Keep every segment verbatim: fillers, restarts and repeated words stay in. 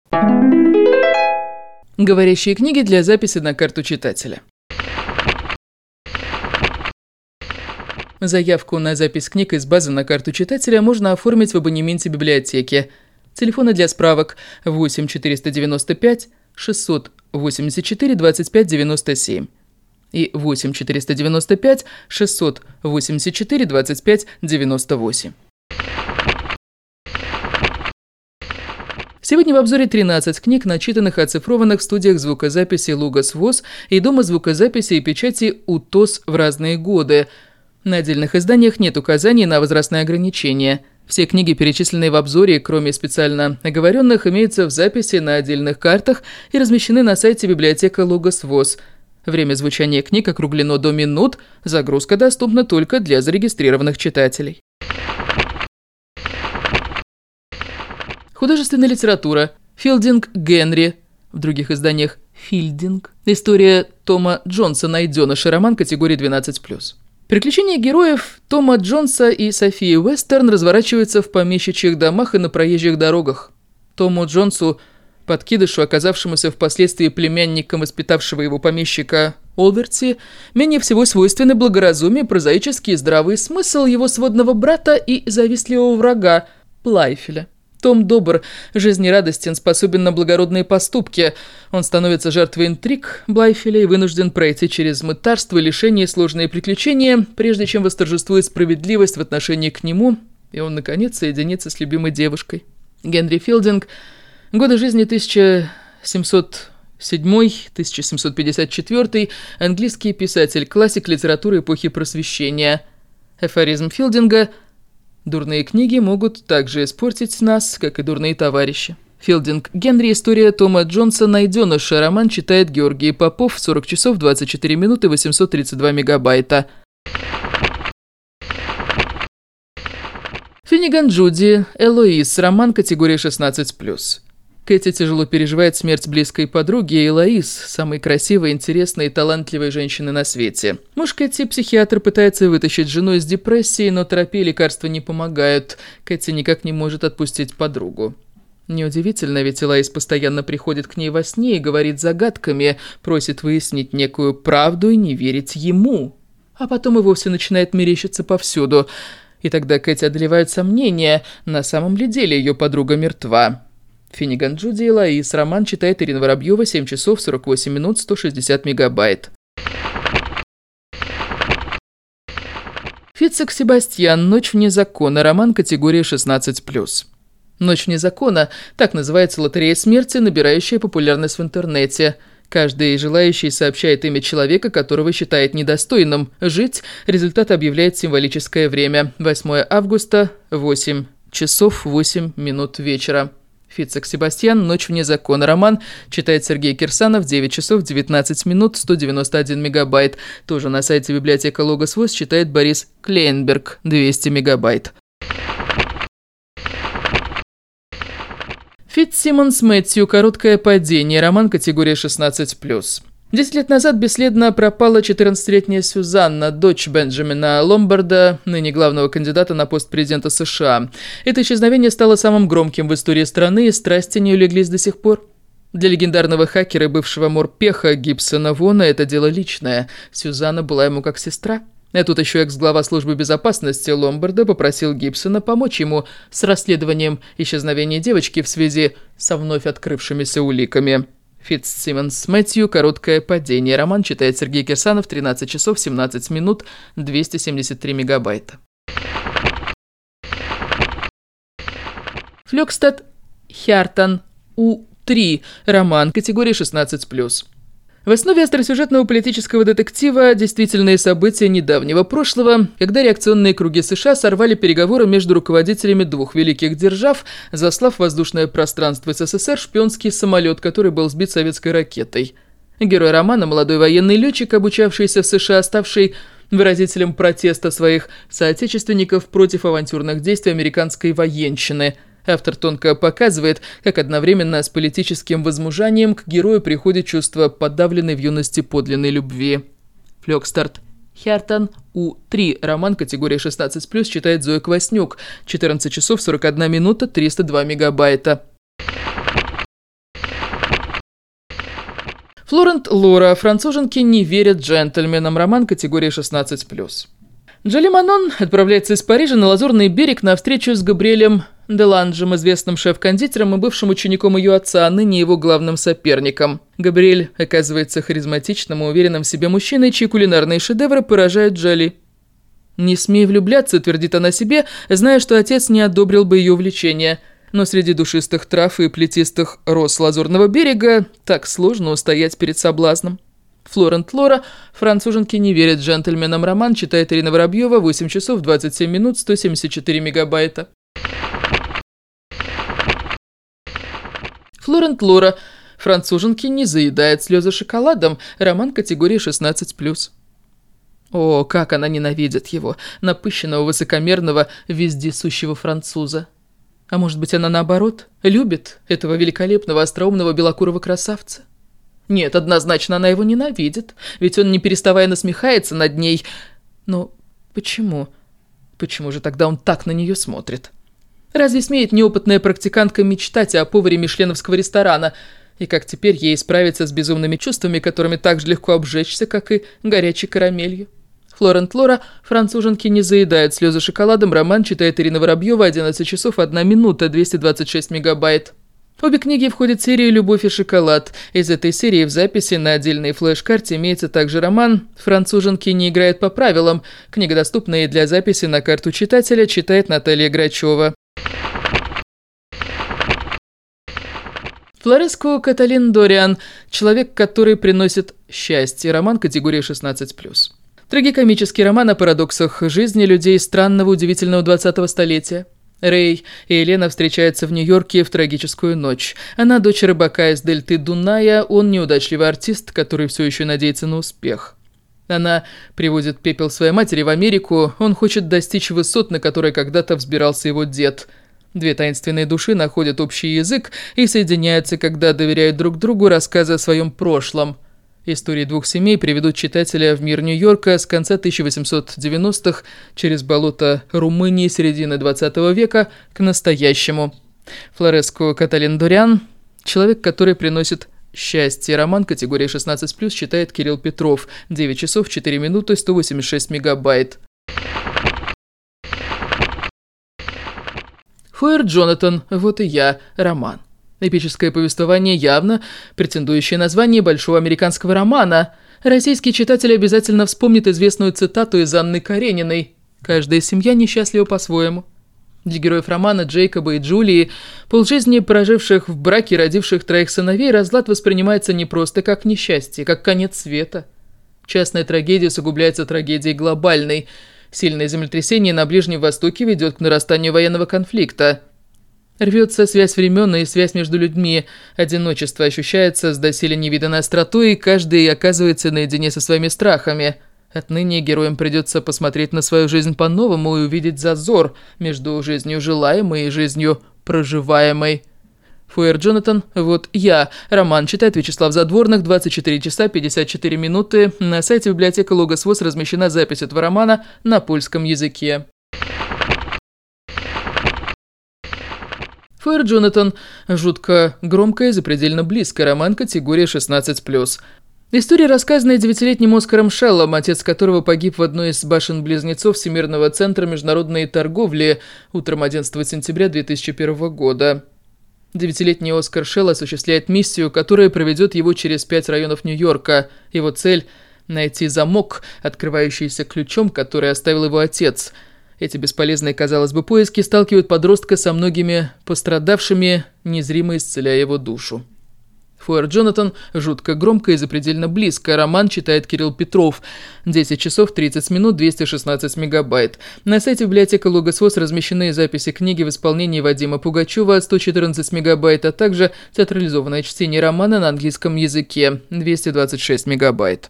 Говорящие книги для записи на карту читателя. Заявку на запись книг из базы на карту читателя можно оформить в абонементе библиотеки. Телефоны для справок восемь четыреста девяносто пять шестьсот восемьдесят четыре двадцать пять девяносто семь и восемь четыреста девяносто пять шестьсот восемьдесят четыре двадцать пять девяносто восемь. Сегодня в обзоре тринадцать книг, начитанных и оцифрованных в студиях звукозаписи «Лугас ВОЗ» и Дома звукозаписи и печати «УТОС» в разные годы. На отдельных изданиях нет указаний на возрастные ограничения. Все книги, перечисленные в обзоре, кроме специально оговоренных, имеются в записи на отдельных картах и размещены на сайте библиотека «Лугас ВОЗ». Время звучания книг округлено до минут, загрузка доступна только для зарегистрированных читателей. Художественная литература. Филдинг Генри. В других изданиях Филдинг. История Тома Джонса «Найденыша», роман категории двенадцать плюс. Приключения героев Тома Джонса и Софии Уэстерн разворачиваются в помещичьих домах и на проезжих дорогах. Тому Джонсу, подкидышу, оказавшемуся впоследствии племянником воспитавшего его помещика Олверти, менее всего свойственны благоразумие, прозаический и здравый смысл его сводного брата и завистливого врага Блайфеля. Том добр, жизнерадостен, способен на благородные поступки. Он становится жертвой интриг Блайфеля и вынужден пройти через мытарство, лишение и сложные приключения, прежде чем восторжествует справедливость в отношении к нему, и он, наконец, соединится с любимой девушкой. Генри Филдинг. Годы жизни тысяча семьсот седьмой — тысяча семьсот пятьдесят четвёртый, английский писатель, классик литературы эпохи Просвещения. Афоризм Филдинга: «Дурные книги могут так же испортить нас, как и дурные товарищи». Филдинг Генри. История Тома Джонса «Найденыша», роман читает Георгий Попов, сорок часов двадцать четыре минуты восемьсот тридцать два мегабайта. Финниган Джуди «Элоиз», роман категории шестнадцать плюс. Кэти тяжело переживает смерть близкой подруги Элоиз, самой красивой, интересной и талантливой женщины на свете. Муж Кэти, психиатр, пытается вытащить жену из депрессии, но терапия и лекарства не помогают. Кэти никак не может отпустить подругу. Неудивительно, ведь Элоиз постоянно приходит к ней во сне и говорит загадками, просит выяснить некую правду и не верить ему. А потом и вовсе начинает мерещиться повсюду. И тогда Кэти одолевают сомнения, на самом ли деле ее подруга мертва. Финниган Джуди «Элоиз», роман читает Ирина Воробьева, семь часов сорок восемь минут сто шестьдесят мегабайт. Фицек Себастьян «Ночь вне закона», роман категории шестнадцать плюс. «Ночь вне закона» – так называется лотерея смерти, набирающая популярность в интернете. Каждый желающий сообщает имя человека, которого считает недостойным жить. Результат объявляет символическое время – восьмое августа, восемь часов восемь минут вечера. Фицек Себастьян «Ночь вне закона», роман читает Сергей Кирсанов, девять часов девятнадцать минут сто девяносто один мегабайт. Тоже на сайте библиотека «Лугас ВОЗ» читает Борис Клейнберг, двести мегабайт. Фитцсимонс Мэтью «Короткое падение», роман категория шестнадцать плюс. Десять лет назад бесследно пропала четырнадцатилетняя Сюзанна, дочь Бенджамина Ломбарда, ныне главного кандидата на пост президента США. Это исчезновение стало самым громким в истории страны, и страсти не улеглись до сих пор. Для легендарного хакера и бывшего морпеха Гибсона Вона это дело личное. Сюзанна была ему как сестра. А тут еще экс-глава службы безопасности Ломбарда попросил Гибсона помочь ему с расследованием исчезновения девочки в связи со вновь открывшимися уликами. Фитцсимонс Мэтью «Короткое падение», роман читает Сергей Кирсанов, тринадцать часов семнадцать минут двести семьдесят три мегабайта. Флёкстад Хьяртан У три, роман категории шестнадцать плюс. В основе остросюжетного политического детектива действительные события недавнего прошлого, когда реакционные круги США сорвали переговоры между руководителями двух великих держав, заслав в воздушное пространство СССР шпионский самолет, который был сбит советской ракетой. Герой романа – молодой военный летчик, обучавшийся в США, ставший выразителем протеста своих соотечественников против авантюрных действий американской военщины. Автор тонко показывает, как одновременно с политическим возмужанием к герою приходит чувство подавленной в юности подлинной любви. Флёкстад Хьяртан У три, роман категории шестнадцать плюс, читает Зоя Кваснюк, четырнадцать часов сорок одна минута триста два мегабайта. Флорент Лора. Француженки не верят джентльменам. Роман категории шестнадцать плюс. Джоли Манон отправляется из Парижа на Лазурный берег на встречу с Габриэлем Деланжем, известным шеф-кондитером и бывшим учеником ее отца, а ныне его главным соперником. Габриэль оказывается харизматичным и уверенным в себе мужчиной, чьи кулинарные шедевры поражают Джоли. «Не смей влюбляться», — твердит она себе, зная, что отец не одобрил бы ее увлечение. Но среди душистых трав и плетистых роз Лазурного берега так сложно устоять перед соблазном. Флорент Лора. Француженки не верят джентльменам. Роман читает Ирина Воробьева. восемь часов двадцать семь минут, сто семьдесят четыре мегабайта. Флорент Лора. Француженки не заедают слезы шоколадом. Роман категории шестнадцать плюс. О, как она ненавидит его, напыщенного, высокомерного, вездесущего француза. А может быть, она наоборот любит этого великолепного, остроумного, белокурого красавца? Нет, однозначно она его ненавидит, ведь он, не переставая, насмехается над ней. Но почему? Почему же тогда он так на нее смотрит? Разве смеет неопытная практикантка мечтать о поваре мишленовского ресторана? И как теперь ей справиться с безумными чувствами, которыми так же легко обжечься, как и горячей карамелью? Флорент Лора. Француженки не заедают слезы шоколадом. Роман читает Ирина Воробьева. одиннадцать часов одна минута, двести двадцать шесть мегабайт. Обе книги входят в серию «Любовь и шоколад». Из этой серии в записи на отдельной флеш-карте имеется также роман «Француженки не играют по правилам». Книга доступна и для записи на карту читателя, читает Наталья Грачева. Флореско Каталин Дориан. Человек, который приносит счастье. Роман категории шестнадцать плюс. Трагикомический роман о парадоксах жизни людей странного, удивительного двадцатого столетия. Рэй и Елена встречаются в Нью-Йорке в трагическую ночь. Она дочь рыбака из дельты Дуная, он неудачливый артист, который все еще надеется на успех. Она привозит пепел своей матери в Америку, он хочет достичь высот, на которые когда-то взбирался его дед. Две таинственные души находят общий язык и соединяются, когда доверяют друг другу рассказы о своем прошлом. Истории двух семей приведут читателя в мир Нью-Йорка с конца тысяча восемьсот девяностых через болото Румынии середины двадцатого века к настоящему. Флореско Каталин Дориан. Человек, который приносит счастье. Роман категории шестнадцать плюс, читает Кирилл Петров. девять часов четыре минуты, сто восемьдесят шесть мегабайт. Фойер Джонатан. Вот и я. Роман. Эпическое повествование, явно претендующее на звание большого американского романа. Российский читатель обязательно вспомнит известную цитату из Анны Карениной: «Каждая семья несчастлива по-своему». Для героев романа Джейкоба и Джулии, полжизни проживших в браке и родивших троих сыновей, разлад воспринимается не просто как несчастье, как конец света. Частная трагедия усугубляется трагедией глобальной. Сильное землетрясение на Ближнем Востоке ведет к нарастанию военного конфликта. Рвется связь времен и связь между людьми. Одиночество ощущается с доселе невиданной остротой, и каждый оказывается наедине со своими страхами. Отныне героям придется посмотреть на свою жизнь по-новому и увидеть зазор между жизнью желаемой и жизнью проживаемой. Фойер Джонатан. Вот я. Роман читает Вячеслав Задворных. двадцать четыре часа пятьдесят четыре минуты. На сайте библиотеки Логос ВОС размещена запись этого романа на польском языке. Фойер Джонатан. Жутко громкая и запредельно близкая. Роман категории шестнадцать плюс. История, рассказанная девятилетним Оскаром Шеллом, отец которого погиб в одной из башен-близнецов Всемирного центра международной торговли утром одиннадцатого сентября две тысячи первого года. Девятилетний Оскар Шелл осуществляет миссию, которая проведет его через пять районов Нью-Йорка. Его цель – найти замок, открывающийся ключом, который оставил его отец. Эти бесполезные, казалось бы, поиски сталкивают подростка со многими пострадавшими, незримо исцеляя его душу. Фойер Джонатан. Жутко громко и запредельно близко. Роман читает Кирилл Петров. десять часов тридцать минут, двести шестнадцать мегабайт. На сайте библиотеки Логос ВОС размещены записи книги в исполнении Вадима Пугачева, сто четырнадцать мегабайт, а также театрализованное чтение романа на английском языке, двести двадцать шесть мегабайт.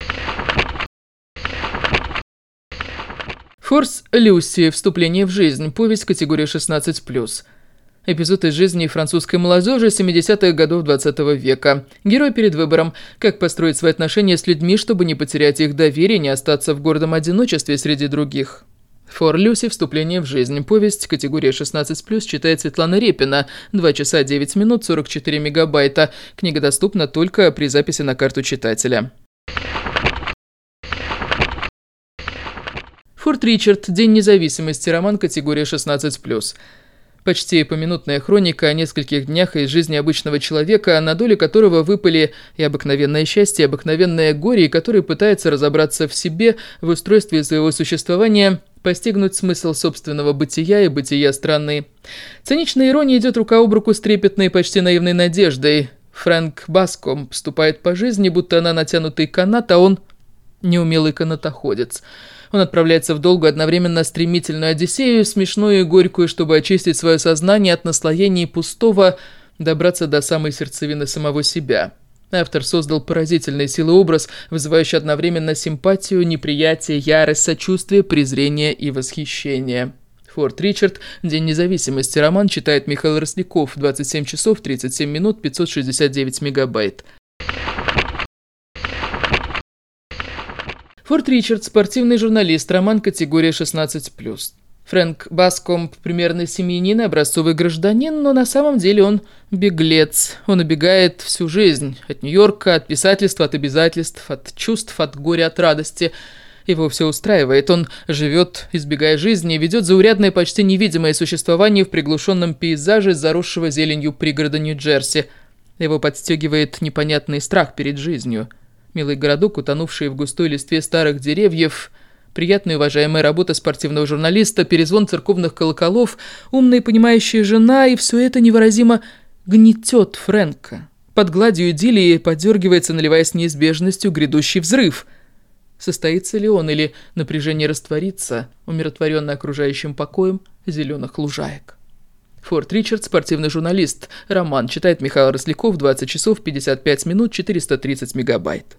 Форс Люси. Вступление в жизнь. Повесть категории шестнадцать плюс. Эпизод из жизни французской молодежи семидесятых годов двадцатого века. Герой перед выбором, как построить свои отношения с людьми, чтобы не потерять их доверие и не остаться в гордом одиночестве среди других. «For Lucy. Вступление в жизнь». Повесть, категория шестнадцать плюс, читает Светлана Репина. два часа девять минут сорок четыре мегабайта. Книга доступна только при записи на карту читателя. Форт Ричард. День независимости. Роман, категория шестнадцать плюс. Почти поминутная хроника о нескольких днях из жизни обычного человека, на долю которого выпали и обыкновенное счастье, и обыкновенное горе, и который пытается разобраться в себе, в устройстве своего существования, постигнуть смысл собственного бытия и бытия страны. Циничная ирония идет рука об руку с трепетной, почти наивной надеждой. Фрэнк Баскомб поступает по жизни, будто она натянутый канат, а он неумелый канатоходец. Он отправляется в долгую, одновременно стремительную одиссею, смешную и горькую, чтобы очистить свое сознание от наслоений пустого, добраться до самой сердцевины самого себя. Автор создал поразительный силы образ, вызывающий одновременно симпатию, неприятие, ярость, сочувствие, презрение и восхищение. Форт Ричард. День независимости. Роман читает Михаил Росляков. двадцать семь часов тридцать семь минут пятьсот шестьдесят девять мегабайт. Форт Ричард. Спортивный журналист. Роман, категория шестнадцать плюс. Фрэнк Баскомб – примерный семьянин и образцовый гражданин, но на самом деле он беглец. Он убегает всю жизнь. От Нью-Йорка, от писательства, от обязательств, от чувств, от горя, от радости. Его все устраивает. Он живет, избегая жизни, ведет заурядное, почти невидимое существование в приглушенном пейзаже заросшего зеленью пригорода Нью-Джерси. Его подстегивает непонятный страх перед жизнью. Милый городок, утонувший в густой листве старых деревьев, приятная и уважаемая работа спортивного журналиста, перезвон церковных колоколов, умная и понимающая жена, и все это невыразимо гнетет Фрэнка. Под гладью идиллии подергивается, наливаясь неизбежностью, грядущий взрыв. Состоится ли он или напряжение растворится, умиротворенно окружающим покоем зеленых лужаек? Форт Ричард. Спортивный журналист. Роман читает Михаил Росляков. двадцать часов пятьдесят пять минут четыреста тридцать мегабайт.